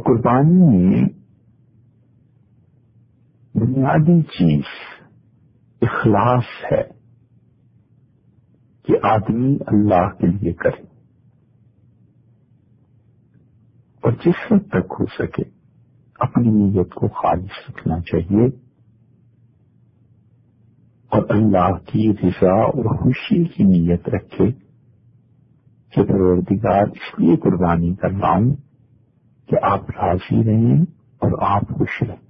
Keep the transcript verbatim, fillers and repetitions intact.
कुर्बानी में बुनियादी चीज इखलास है कि आदमी अल्लाह के लिए करे और जिस हद तक हो सके अपनी नीयत को खालिस रखना चाहिए और अल्लाह की रिजा और खुशी की नीयत रखे कि परवरदिगार इसलिए कुर्बानी कर रहा हूं कि आप राजी रहें और आप खुश रहें।